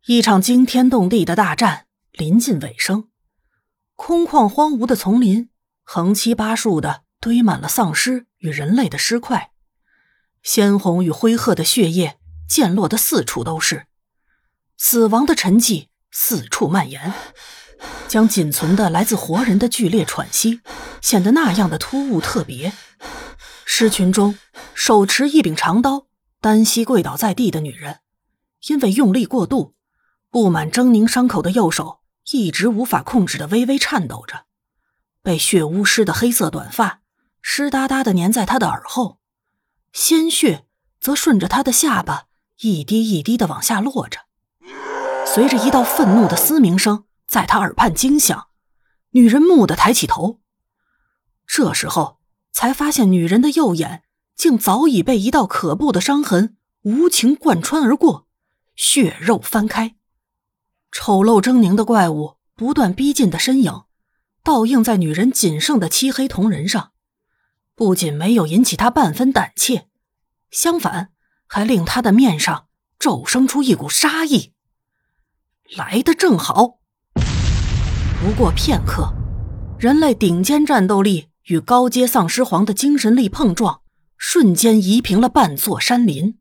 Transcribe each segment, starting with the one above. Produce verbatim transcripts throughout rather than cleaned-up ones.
一场惊天动地的大战临近尾声，空旷荒芜的丛林横七八竖的堆满了丧尸与人类的尸块，鲜红与灰褐的血液溅落的四处都是，死亡的沉寂四处蔓延，将仅存的来自活人的剧烈喘息显得那样的突兀特别。尸群中手持一柄长刀单膝跪倒在地的女人，因为用力过度，布满狰狞伤口的右手一直无法控制地微微颤抖着，被血污湿的黑色短发湿哒哒地粘在她的耳后，鲜血则顺着她的下巴一滴一滴地往下落着。随着一道愤怒的嘶鸣声在她耳畔惊响，女人蓦地抬起头，这时候才发现女人的右眼竟早已被一道可怖的伤痕无情贯穿而过，血肉翻开。丑陋狰狞的怪物不断逼近的身影倒映在女人仅剩的漆黑瞳仁上，不仅没有引起她半分胆怯，相反还令她的面上骤生出一股杀意。来得正好。不过片刻，人类顶尖战斗力与高阶丧尸皇的精神力碰撞，瞬间夷平了半座山林。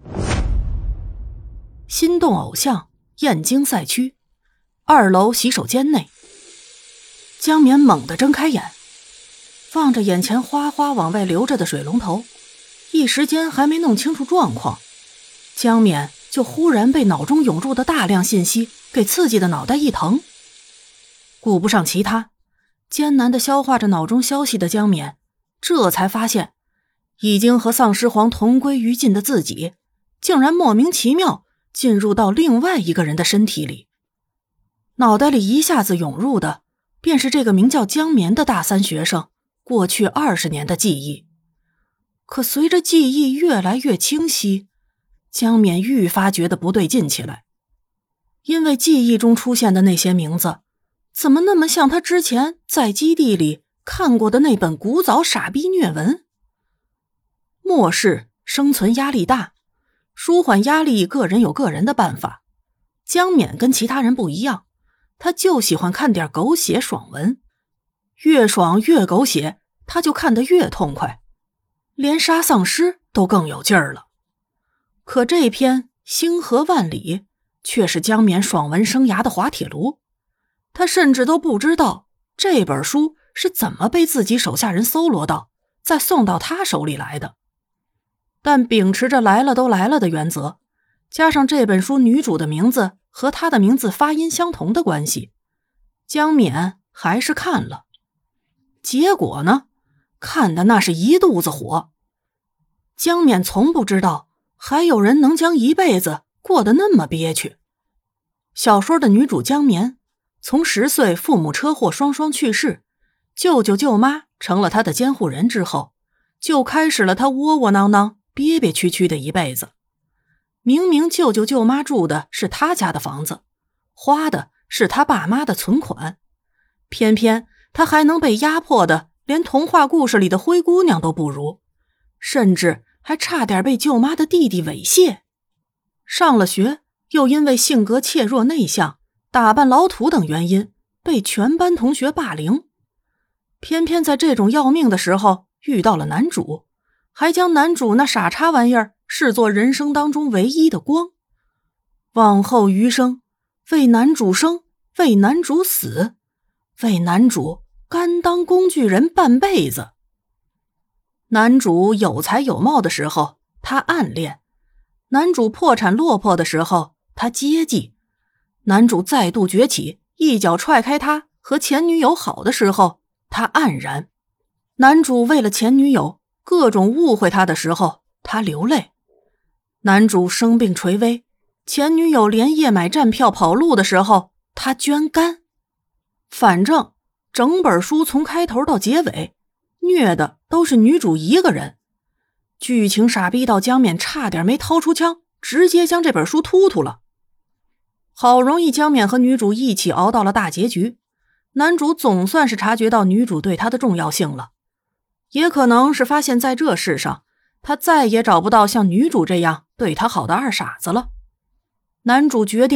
心动偶像燕京赛区二楼洗手间内，江冕猛地睁开眼，望着眼前哗哗往外流着的水龙头，一时间还没弄清楚状况，江冕就忽然被脑中涌入的大量信息给刺激的脑袋一疼。顾不上其他，艰难地消化着脑中消息的江冕这才发现，已经和丧尸皇同归于尽的自己竟然莫名其妙进入到另外一个人的身体里。脑袋里一下子涌入的便是这个名叫江棉的大三学生过去二十年的记忆。可随着记忆越来越清晰，江冕愈发觉得不对劲起来，因为记忆中出现的那些名字怎么那么像他之前在基地里看过的那本古早傻逼虐文。末世生存压力大，舒缓压力个人有个人的办法，江冕跟其他人不一样，他就喜欢看点狗血爽文，越爽越狗血他就看得越痛快，连杀丧尸都更有劲儿了。可这篇星河万里却是江冕爽文生涯的滑铁卢，他甚至都不知道这本书是怎么被自己手下人搜罗到再送到他手里来的。但秉持着来了都来了的原则，加上这本书女主的名字和她的名字发音相同的关系，江冕还是看了。结果呢，看的那是一肚子火。江冕从不知道还有人能将一辈子过得那么憋屈。小说的女主江棉从十岁父母车祸双双去世，舅舅舅妈成了她的监护人之后，就开始了她窝窝囊囊憋憋屈屈的一辈子。明明舅舅舅妈住的是他家的房子，花的是他爸妈的存款，偏偏他还能被压迫的连童话故事里的灰姑娘都不如，甚至还差点被舅妈的弟弟猥亵。上了学又因为性格怯弱内向、打扮老土等原因被全班同学霸凌。偏偏在这种要命的时候遇到了男主，还将男主那傻叉玩意儿视作人生当中唯一的光。往后余生，为男主生，为男主死，为男主甘当工具人半辈子。男主有才有貌的时候他暗恋，男主破产落魄的时候他接济，男主再度崛起一脚踹开他和前女友好的时候他黯然，男主为了前女友各种误会他的时候他流泪，男主生病垂危，前女友连夜买站票跑路的时候他捐肝。反正整本书从开头到结尾虐的都是女主一个人，剧情傻逼到江冕差点没掏出枪直接将这本书突突了。好容易江冕和女主一起熬到了大结局，男主总算是察觉到女主对他的重要性了，也可能是发现在这世上他再也找不到像女主这样对他好的二傻子了。男主决定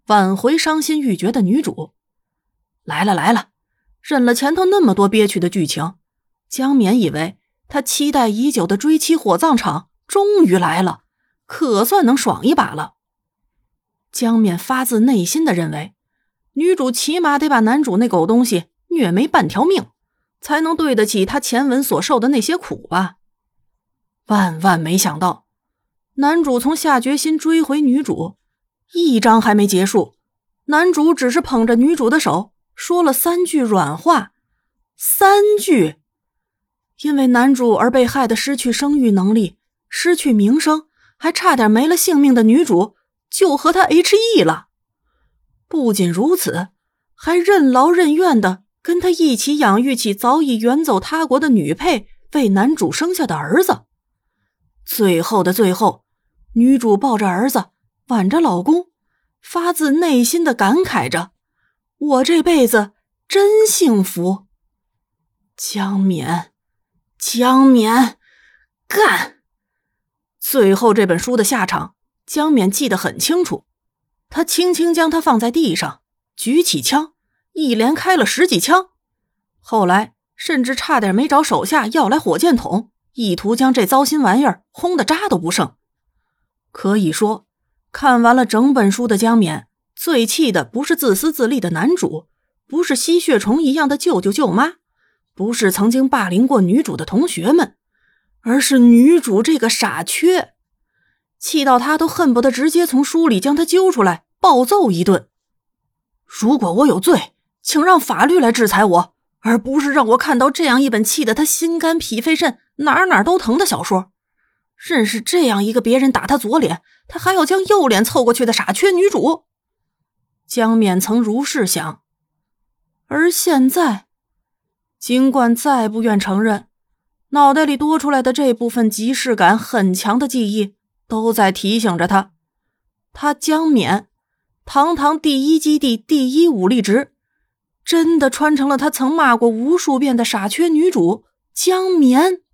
挽回伤心欲绝的女主。来了来了，忍了前头那么多憋屈的剧情，江冕以为他期待已久的追妻火葬场终于来了，可算能爽一把了。江冕发自内心的认为，女主起码得把男主那狗东西虐没半条命，才能对得起他前文所受的那些苦吧。万万没想到，男主从下决心追回女主，一章还没结束，男主只是捧着女主的手说了三句软话。三句！因为男主而被害的失去生育能力，失去名声，还差点没了性命的女主就和他 H E 了。不仅如此，还任劳任怨的跟他一起养育起早已远走他国的女配为男主生下的儿子。最后的最后，女主抱着儿子，挽着老公，发自内心的感慨着，我这辈子真幸福。江冕，江冕，干！最后这本书的下场，江冕记得很清楚。他轻轻将它放在地上，举起枪，一连开了十几枪。后来甚至差点没找手下要来火箭筒，意图将这糟心玩意儿轰得渣都不剩。可以说，看完了整本书的江冕，最气的不是自私自利的男主，不是吸血虫一样的舅舅舅妈，不是曾经霸凌过女主的同学们，而是女主这个傻缺。气到他都恨不得直接从书里将他揪出来暴揍一顿。如果我有罪，请让法律来制裁我，而不是让我看到这样一本气得他心肝脾肺肾哪哪都疼的小说。认识这样一个别人打他左脸，他还要将右脸凑过去的傻缺女主。江冕曾如是想。而现在，尽管再不愿承认，脑袋里多出来的这部分即视感很强的记忆都在提醒着他，他江冕，堂堂第一基地第一武力值，真的穿成了他曾骂过无数遍的傻缺女主江冕。